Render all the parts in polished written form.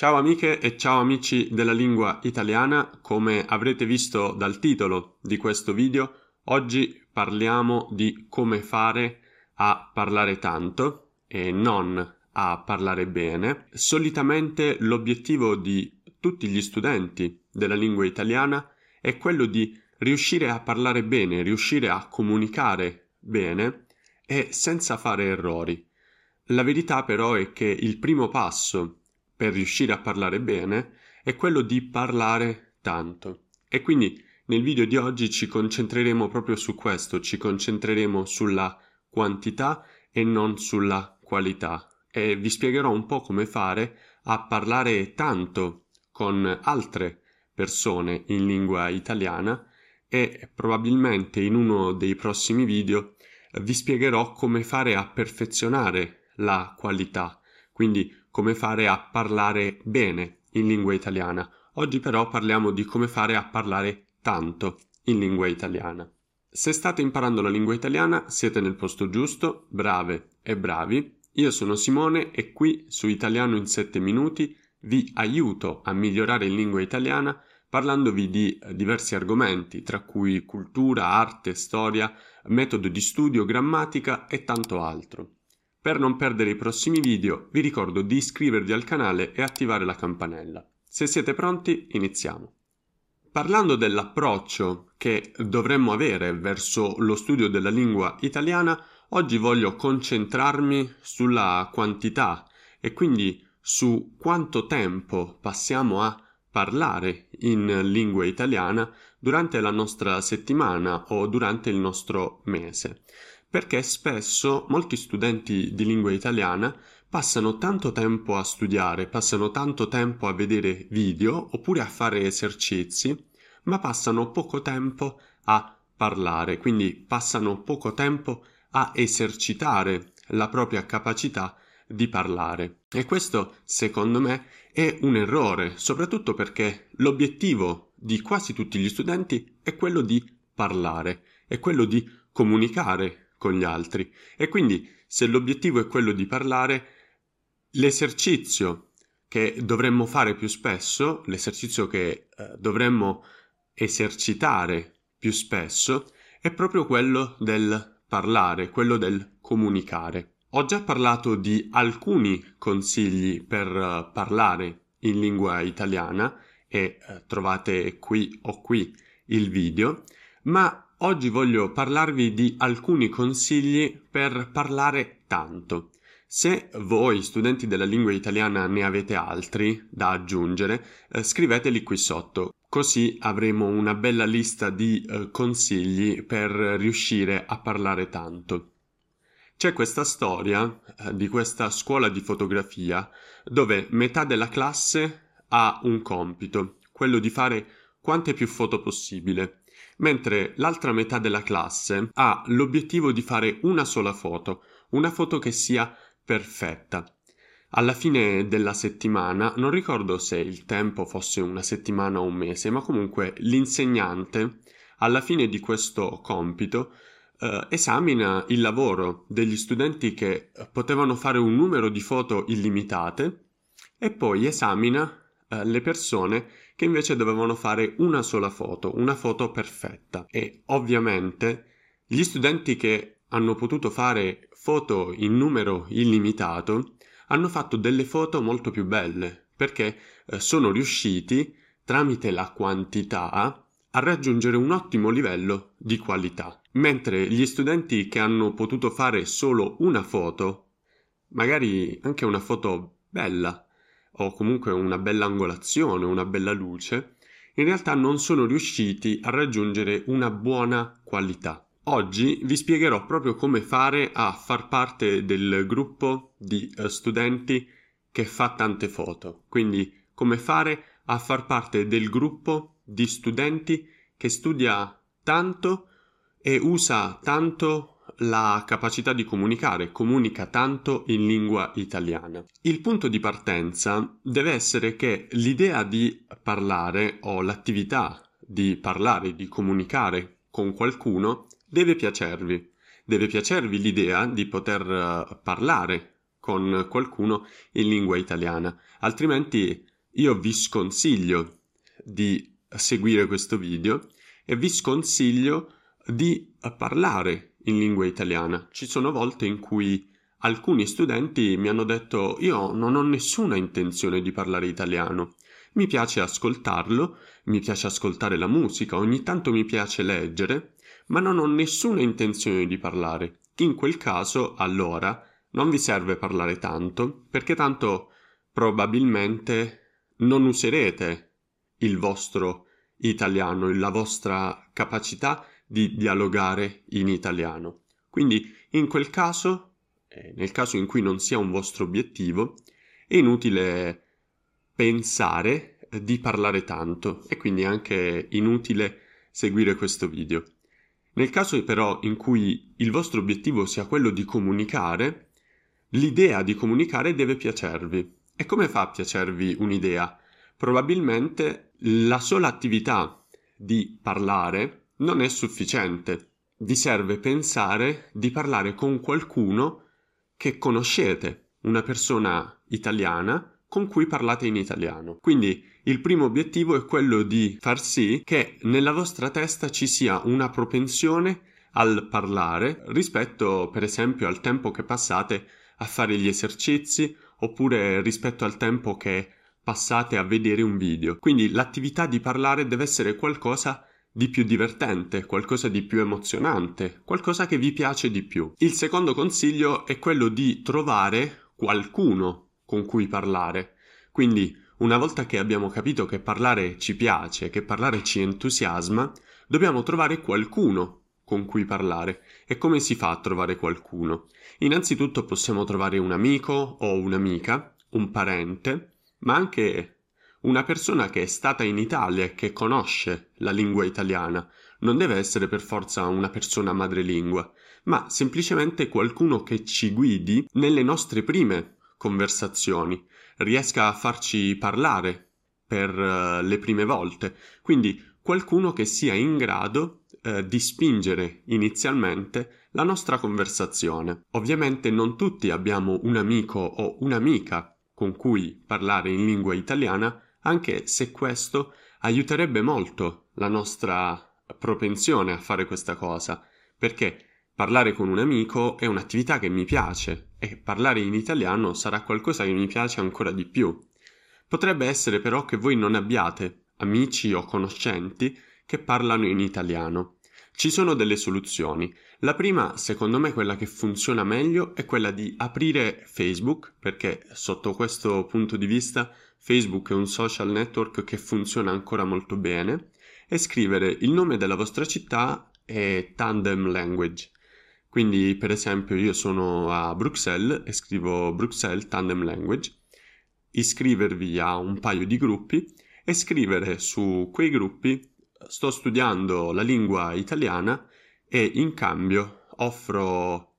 Ciao amiche e ciao amici della lingua italiana, come avrete visto dal titolo di questo video, oggi parliamo di come fare a parlare tanto e non a parlare bene. Solitamente l'obiettivo di tutti gli studenti della lingua italiana è quello di riuscire a parlare bene, riuscire a comunicare bene e senza fare errori. La verità però è che il primo passo per riuscire a parlare bene è quello di parlare tanto. E quindi nel video di oggi ci concentreremo proprio su questo, ci concentreremo sulla quantità e non sulla qualità. E vi spiegherò un po' come fare a parlare tanto con altre persone in lingua italiana e probabilmente in uno dei prossimi video vi spiegherò come fare a perfezionare la qualità, quindi come fare a parlare bene in lingua italiana. Oggi però parliamo di come fare a parlare tanto in lingua italiana. Se state imparando la lingua italiana siete nel posto giusto, brave e bravi. Io sono Simone e qui su Italiano in 7 minuti vi aiuto a migliorare in lingua italiana parlandovi di diversi argomenti, tra cui cultura, arte, storia, metodo di studio, grammatica e tanto altro. Per non perdere i prossimi video vi ricordo di iscrivervi al canale e attivare la campanella. Se siete pronti, iniziamo. Parlando dell'approccio che dovremmo avere verso lo studio della lingua italiana, oggi voglio concentrarmi sulla quantità e quindi su quanto tempo passiamo a parlare in lingua italiana durante la nostra settimana o durante il nostro mese. Perché spesso molti studenti di lingua italiana passano tanto tempo a studiare, passano tanto tempo a vedere video oppure a fare esercizi, ma passano poco tempo a parlare, quindi passano poco tempo a esercitare la propria capacità di parlare. E questo, secondo me, è un errore, soprattutto perché l'obiettivo di quasi tutti gli studenti è quello di parlare, è quello di comunicare con gli altri. E quindi, se l'obiettivo è quello di parlare, l'esercizio che dovremmo fare più spesso, l'esercizio che dovremmo esercitare più spesso, è proprio quello del parlare, quello del comunicare. Ho già parlato di alcuni consigli per parlare in lingua italiana e trovate qui o qui il video, ma oggi voglio parlarvi di alcuni consigli per parlare tanto. Se voi, studenti della lingua italiana, ne avete altri da aggiungere, scriveteli qui sotto, così avremo una bella lista di consigli per riuscire a parlare tanto. C'è questa storia di questa scuola di fotografia dove metà della classe ha un compito, quello di fare quante più foto possibile, mentre l'altra metà della classe ha l'obiettivo di fare una sola foto, una foto che sia perfetta. Alla fine della settimana, non ricordo se il tempo fosse una settimana o un mese, ma comunque l'insegnante, alla fine di questo compito, esamina il lavoro degli studenti che potevano fare un numero di foto illimitate e poi esamina le persone che invece dovevano fare una sola foto, una foto perfetta. E ovviamente gli studenti che hanno potuto fare foto in numero illimitato hanno fatto delle foto molto più belle perché sono riusciti tramite la quantità a raggiungere un ottimo livello di qualità, mentre gli studenti che hanno potuto fare solo una foto, magari anche una foto bella o comunque una bella angolazione, una bella luce, in realtà non sono riusciti a raggiungere una buona qualità. Oggi vi spiegherò proprio come fare a far parte del gruppo di studenti che fa tante foto, quindi come fare a far parte del gruppo di studenti che studia tanto e usa tanto la capacità di comunicare, comunica tanto in lingua italiana. Il punto di partenza deve essere che l'idea di parlare o l'attività di parlare, di comunicare con qualcuno deve piacervi. Deve piacervi l'idea di poter parlare con qualcuno in lingua italiana, altrimenti io vi sconsiglio di seguire questo video e vi sconsiglio di parlare in lingua italiana. Ci sono volte in cui alcuni studenti mi hanno detto: io non ho nessuna intenzione di parlare italiano, mi piace ascoltarlo, mi piace ascoltare la musica, ogni tanto mi piace leggere, ma non ho nessuna intenzione di parlare. In quel caso, allora, non vi serve parlare tanto, perché tanto probabilmente non userete il vostro italiano, la vostra capacità di dialogare in italiano. Quindi in quel caso, nel caso in cui non sia un vostro obiettivo, è inutile pensare di parlare tanto e quindi è anche inutile seguire questo video. Nel caso però in cui il vostro obiettivo sia quello di comunicare, l'idea di comunicare deve piacervi. E come fa a piacervi un'idea? Probabilmente la sola attività di parlare non è sufficiente. Vi serve pensare di parlare con qualcuno che conoscete, una persona italiana con cui parlate in italiano. Quindi il primo obiettivo è quello di far sì che nella vostra testa ci sia una propensione al parlare rispetto, per esempio, al tempo che passate a fare gli esercizi oppure rispetto al tempo che passate a vedere un video. Quindi l'attività di parlare deve essere qualcosa di più divertente, qualcosa di più emozionante, qualcosa che vi piace di più. Il secondo consiglio è quello di trovare qualcuno con cui parlare. Quindi, una volta che abbiamo capito che parlare ci piace, che parlare ci entusiasma, dobbiamo trovare qualcuno con cui parlare. E come si fa a trovare qualcuno? Innanzitutto possiamo trovare un amico o un'amica, un parente, ma anche una persona che è stata in Italia e che conosce la lingua italiana. Non deve essere per forza una persona madrelingua, ma semplicemente qualcuno che ci guidi nelle nostre prime conversazioni, riesca a farci parlare per le prime volte. Quindi qualcuno che sia in grado di spingere inizialmente la nostra conversazione. Ovviamente non tutti abbiamo un amico o un'amica con cui parlare in lingua italiana, anche se questo aiuterebbe molto la nostra propensione a fare questa cosa, perché parlare con un amico è un'attività che mi piace e parlare in italiano sarà qualcosa che mi piace ancora di più. Potrebbe essere però che voi non abbiate amici o conoscenti che parlano in italiano. Ci sono delle soluzioni. La prima, secondo me, quella che funziona meglio è quella di aprire Facebook, perché sotto questo punto di vista Facebook è un social network che funziona ancora molto bene, e scrivere il nome della vostra città e Tandem Language. Quindi, per esempio, io sono a Bruxelles e scrivo Bruxelles Tandem Language, iscrivervi a un paio di gruppi e scrivere su quei gruppi: sto studiando la lingua italiana e in cambio offro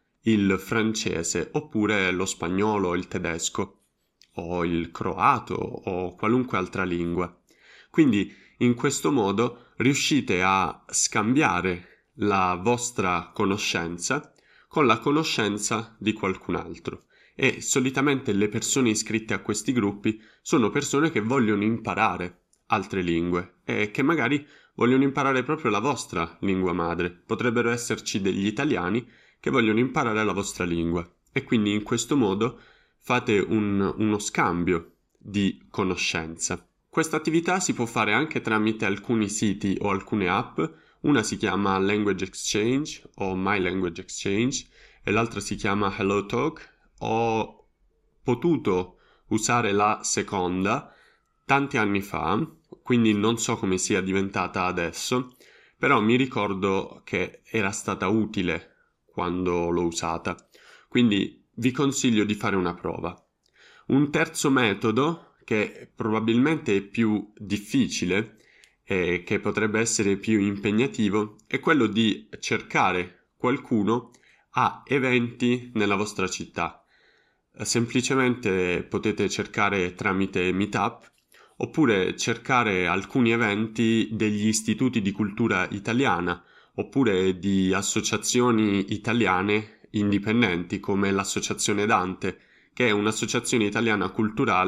il francese oppure lo spagnolo o il tedesco o il croato o qualunque altra lingua. Quindi in questo modo riuscite a scambiare la vostra conoscenza con la conoscenza di qualcun altro. E solitamente le persone iscritte a questi gruppi sono persone che vogliono imparare altre lingue e che magari vogliono imparare proprio la vostra lingua madre. Potrebbero esserci degli italiani che vogliono imparare la vostra lingua e quindi in questo modo fate uno scambio di conoscenza. Questa attività si può fare anche tramite alcuni siti o alcune app. Una si chiama Language Exchange o My Language Exchange e l'altra si chiama HelloTalk. Ho potuto usare la seconda tanti anni fa, quindi non so come sia diventata adesso, però mi ricordo che era stata utile quando l'ho usata, quindi vi consiglio di fare una prova. Un terzo metodo, che probabilmente è più difficile e che potrebbe essere più impegnativo, è quello di cercare qualcuno a eventi nella vostra città. Semplicemente potete cercare tramite Meetup oppure cercare alcuni eventi degli istituti di cultura italiana oppure di associazioni italiane indipendenti come l'Associazione Dante, che è un'associazione italiana culturale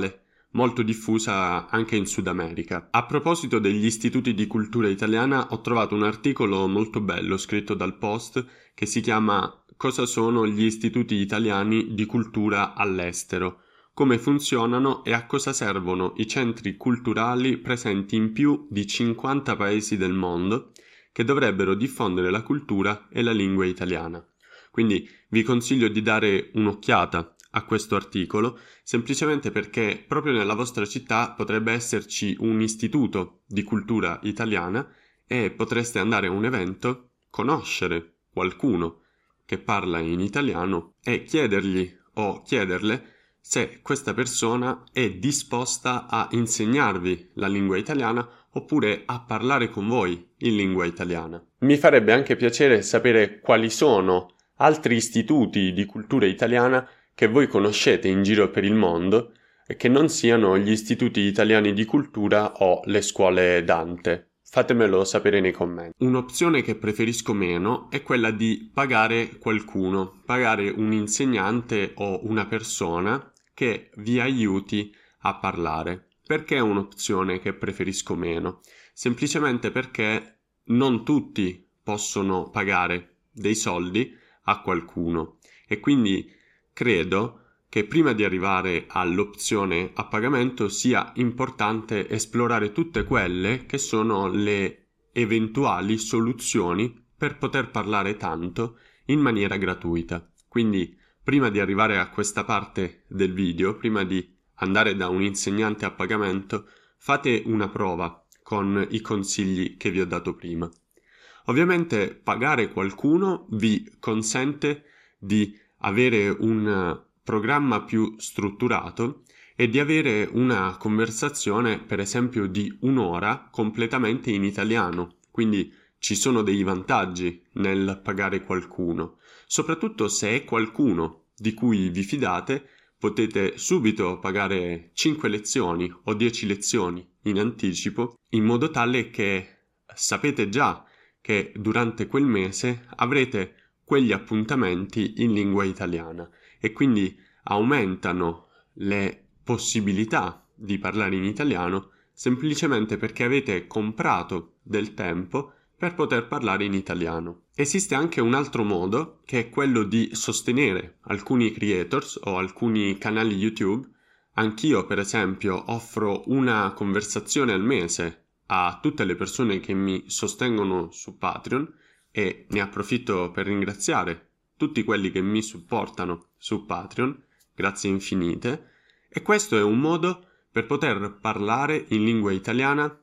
molto diffusa anche in Sud America. A proposito degli istituti di cultura italiana, ho trovato un articolo molto bello scritto dal Post che si chiama "Cosa sono gli istituti italiani di cultura all'estero? Come funzionano e a cosa servono i centri culturali presenti in più di 50 paesi del mondo che dovrebbero diffondere la cultura e la lingua italiana". Quindi vi consiglio di dare un'occhiata a questo articolo, semplicemente perché proprio nella vostra città potrebbe esserci un istituto di cultura italiana e potreste andare a un evento, conoscere qualcuno che parla in italiano e chiedergli o chiederle se questa persona è disposta a insegnarvi la lingua italiana oppure a parlare con voi in lingua italiana. Mi farebbe anche piacere sapere quali sono altri istituti di cultura italiana che voi conoscete in giro per il mondo e che non siano gli istituti italiani di cultura o le scuole Dante. Fatemelo sapere nei commenti. Un'opzione che preferisco meno è quella di pagare qualcuno, pagare un insegnante o una persona che vi aiuti a parlare. Perché è un'opzione che preferisco meno? Semplicemente perché non tutti possono pagare dei soldi a qualcuno e quindi credo che prima di arrivare all'opzione a pagamento sia importante esplorare tutte quelle che sono le eventuali soluzioni per poter parlare tanto in maniera gratuita. Quindi prima di arrivare a questa parte del video, prima di andare da un insegnante a pagamento, fate una prova con i consigli che vi ho dato prima. Ovviamente pagare qualcuno vi consente di avere un programma più strutturato e di avere una conversazione, per esempio, di un'ora completamente in italiano. Quindi ci sono dei vantaggi nel pagare qualcuno. Soprattutto se è qualcuno di cui vi fidate, potete subito pagare 5 lezioni o 10 lezioni in anticipo, in modo tale che sapete già che durante quel mese avrete quegli appuntamenti in lingua italiana e quindi aumentano le possibilità di parlare in italiano semplicemente perché avete comprato del tempo per poter parlare in italiano. Esiste anche un altro modo, che è quello di sostenere alcuni creators o alcuni canali YouTube. Anch'io, per esempio, offro una conversazione al mese a tutte le persone che mi sostengono su Patreon e ne approfitto per ringraziare tutti quelli che mi supportano su Patreon, grazie infinite, e questo è un modo per poter parlare in lingua italiana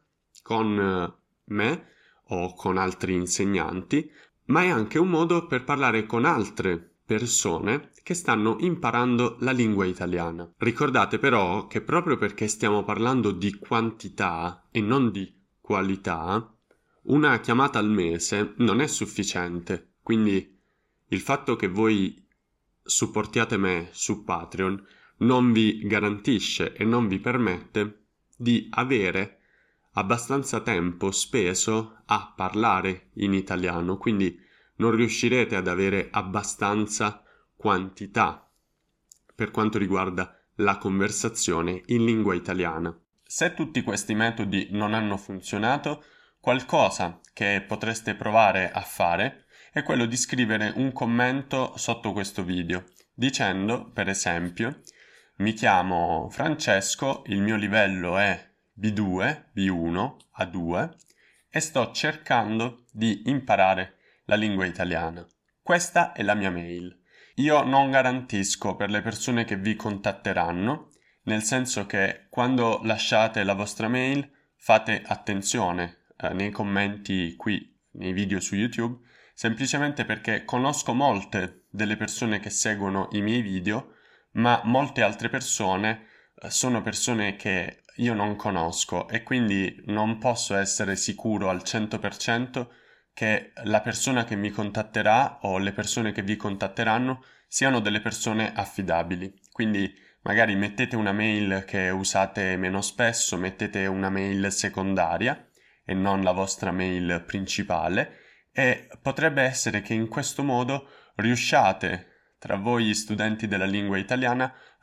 con me o con altri insegnanti, ma è anche un modo per parlare con altre persone che stanno imparando la lingua italiana. Ricordate però che proprio perché stiamo parlando di quantità e non di qualità, una chiamata al mese non è sufficiente. Quindi il fatto che voi supportiate me su Patreon non vi garantisce e non vi permette di avere abbastanza tempo speso a parlare in italiano, quindi non riuscirete ad avere abbastanza quantità per quanto riguarda la conversazione in lingua italiana. Se tutti questi metodi non hanno funzionato, qualcosa che potreste provare a fare è quello di scrivere un commento sotto questo video, dicendo, per esempio, mi chiamo Francesco, il mio livello è B2, B1, A2 e sto cercando di imparare la lingua italiana. Questa è la mia mail. Io non garantisco per le persone che vi contatteranno, nel senso che quando lasciate la vostra mail fate attenzione nei commenti qui nei video su YouTube, semplicemente perché conosco molte delle persone che seguono i miei video, ma molte altre persone sono persone che io non conosco e quindi non posso essere sicuro al 100% che la persona che mi contatterà o le persone che vi contatteranno siano delle persone affidabili. Quindi magari mettete una mail che usate meno spesso, mettete una mail secondaria e non la vostra mail principale e potrebbe essere che in questo modo riusciate, tra voi studenti della lingua italiana,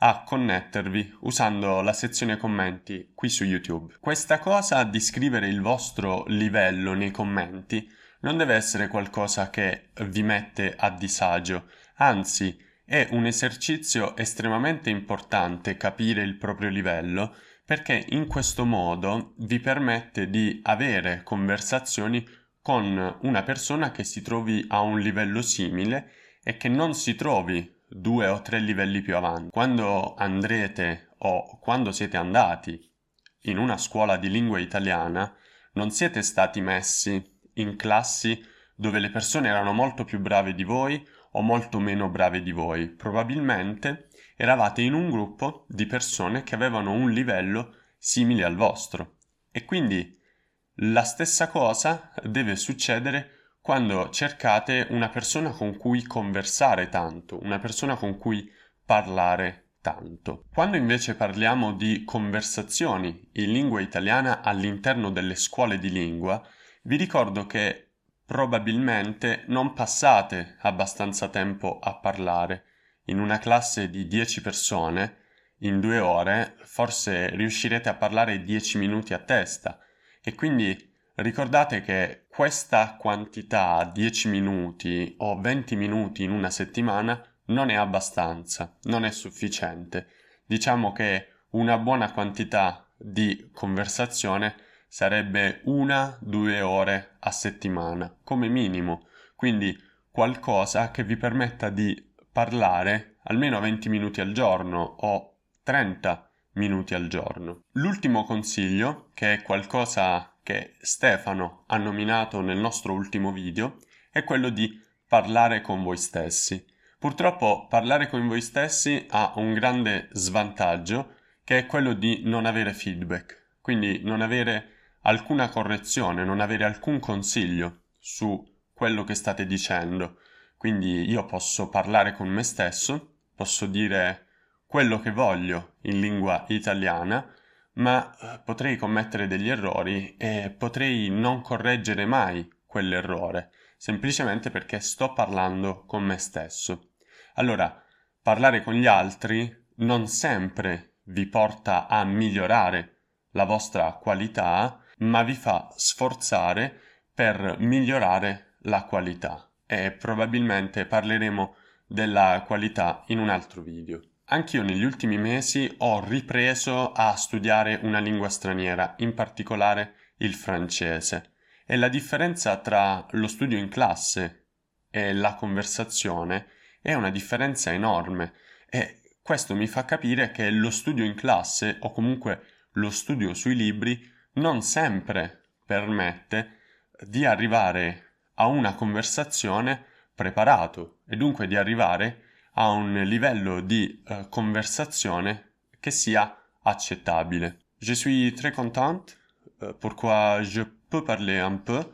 a connettervi usando la sezione commenti qui su YouTube. Questa cosa di scrivere il vostro livello nei commenti non deve essere qualcosa che vi mette a disagio, anzi è un esercizio estremamente importante capire il proprio livello, perché in questo modo vi permette di avere conversazioni con una persona che si trovi a un livello simile e che non si trovi 2 o 3 livelli più avanti. Quando andrete o quando siete andati in una scuola di lingua italiana, non siete stati messi in classi dove le persone erano molto più brave di voi o molto meno brave di voi. Probabilmente eravate in un gruppo di persone che avevano un livello simile al vostro. E quindi la stessa cosa deve succedere quando cercate una persona con cui conversare tanto, una persona con cui parlare tanto. Quando invece parliamo di conversazioni in lingua italiana all'interno delle scuole di lingua, vi ricordo che probabilmente non passate abbastanza tempo a parlare. In una classe di 10 persone, in 2 ore, forse riuscirete a parlare 10 minuti a testa. E quindi ricordate che questa quantità, 10 minuti o 20 minuti in una settimana, non è abbastanza, non è sufficiente. Diciamo che una buona quantità di conversazione sarebbe 1-2 ore a settimana, come minimo. Quindi qualcosa che vi permetta di parlare almeno 20 minuti al giorno o 30 minuti al giorno. L'ultimo consiglio, che è qualcosa che Stefano ha nominato nel nostro ultimo video, è quello di parlare con voi stessi. Purtroppo parlare con voi stessi ha un grande svantaggio, che è quello di non avere feedback, quindi non avere alcuna correzione, non avere alcun consiglio su quello che state dicendo. Quindi io posso parlare con me stesso, posso dire quello che voglio in lingua italiana, ma potrei commettere degli errori e potrei non correggere mai quell'errore, semplicemente perché sto parlando con me stesso. Allora, parlare con gli altri non sempre vi porta a migliorare la vostra qualità, ma vi fa sforzare per migliorare la qualità. E probabilmente parleremo della qualità in un altro video. Anch'io negli ultimi mesi ho ripreso a studiare una lingua straniera, in particolare il francese. E la differenza tra lo studio in classe e la conversazione è una differenza enorme e questo mi fa capire che lo studio in classe o comunque lo studio sui libri non sempre permette di arrivare a una conversazione preparato e dunque di arrivare a un livello di conversazione che sia accettabile. Je suis très contente pourquoi je peux parler un peu,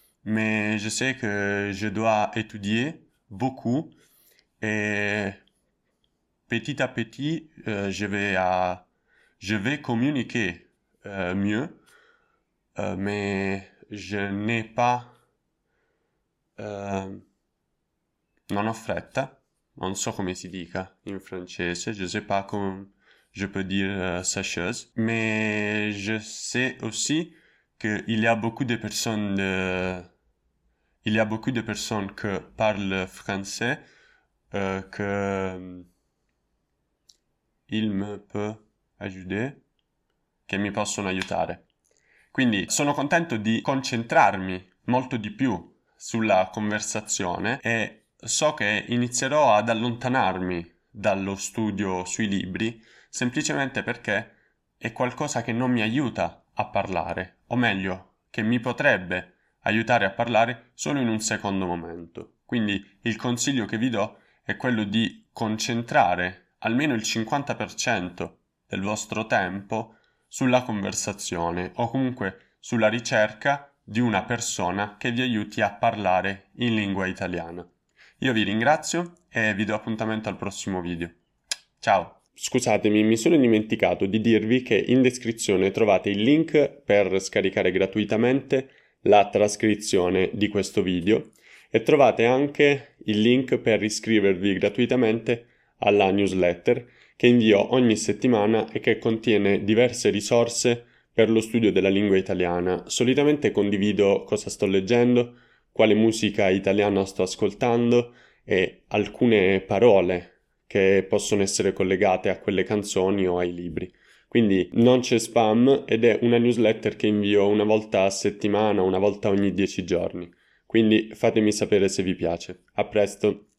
mais je sais que je dois étudier beaucoup et petit à petit je vais communiquer mieux, mais je n'ai pas non ho fretta, non so come si dica in francese, je sais pas comment je peux dire cette chose, mais je sais aussi qu'il y a beaucoup de personnes que parlent français que il me peut aider, che mi possono aiutare. Quindi sono contento di concentrarmi molto di più sulla conversazione e so che inizierò ad allontanarmi dallo studio sui libri semplicemente perché è qualcosa che non mi aiuta a parlare, o meglio, che mi potrebbe aiutare a parlare solo in un secondo momento. Quindi il consiglio che vi do è quello di concentrare almeno il 50% del vostro tempo sulla conversazione o comunque sulla ricerca di una persona che vi aiuti a parlare in lingua italiana. Io vi ringrazio e vi do appuntamento al prossimo video. Ciao! Scusatemi, mi sono dimenticato di dirvi che in descrizione trovate il link per scaricare gratuitamente la trascrizione di questo video e trovate anche il link per iscrivervi gratuitamente alla newsletter che invio ogni settimana e che contiene diverse risorse per lo studio della lingua italiana. Solitamente condivido cosa sto leggendo, quale musica italiana sto ascoltando e alcune parole che possono essere collegate a quelle canzoni o ai libri. Quindi non c'è spam ed è una newsletter che invio una volta a settimana, una volta ogni 10 giorni. Quindi fatemi sapere se vi piace. A presto!